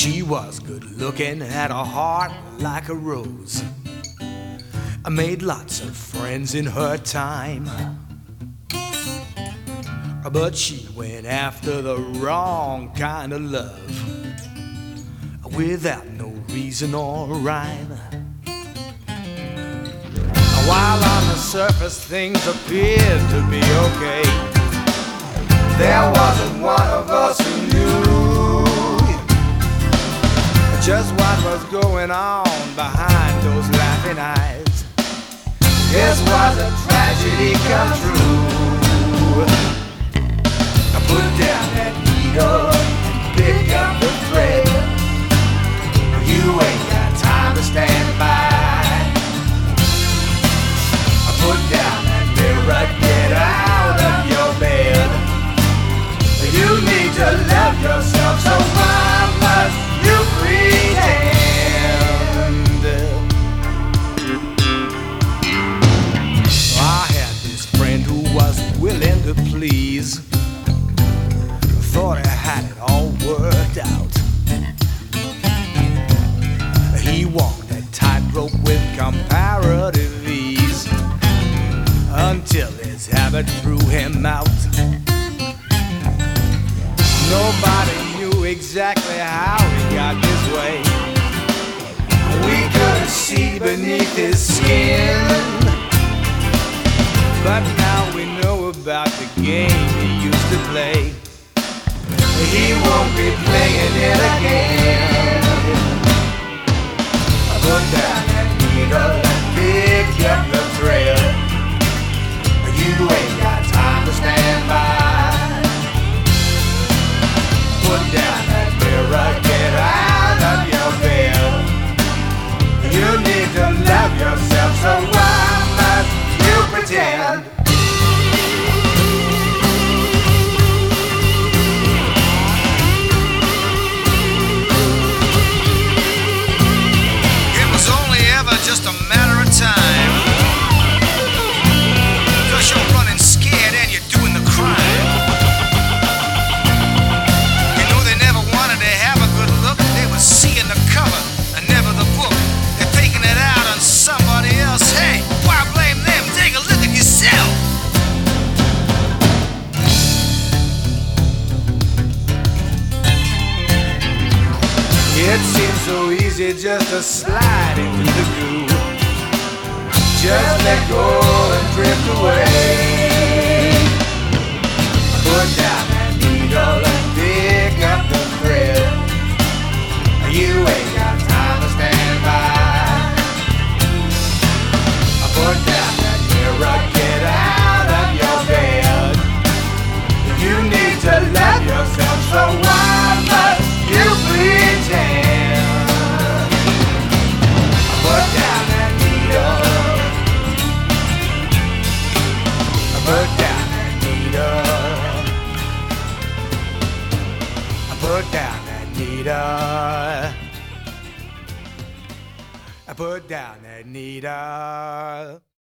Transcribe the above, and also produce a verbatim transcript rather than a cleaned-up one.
She was good looking, had a heart like a rose. I made lots of friends in her time, but she went after the wrong kind of love, without no reason or rhyme. While on the surface things appeared to be okay, there wasn't one of us who knew just what was going on behind those laughing eyes. This was a tragedy come true. I put down that needle and pick up the thread. You ain't got time to stand by. I put down that mirror, get out of your bed. You need to love yourself, so why must you pretend? I had this friend who was willing to please, thought I had it all worked out. He walked a tightrope with comparative ease, until his habit threw him out. Nobody knew exactly how he got this way. We couldn't see beneath his skin, but now we know about the game he used to play. He won't be playing it again. Put down that needle and pick up the thread. You ain't got time to stand by. Put down that mirror, get out of your bed. You need to love yourself, so why must you pretend? It was only ever just a matter of time, 'cause you're running scared and you're doing the crime. Seeing the cover and never the book. They're taking it out on somebody else. Hey, why blame them? Take a look at yourself. It seems so easy just to slide into the goo. Just let go and drift away. Put down that needle and pick up the thread. You ain't got time to stand by. Put down that mirror, get out of your bed. You need to love yourself, so why must you pretend? Put down that needle. Put down that needle. Put down that needle. I put down that needle.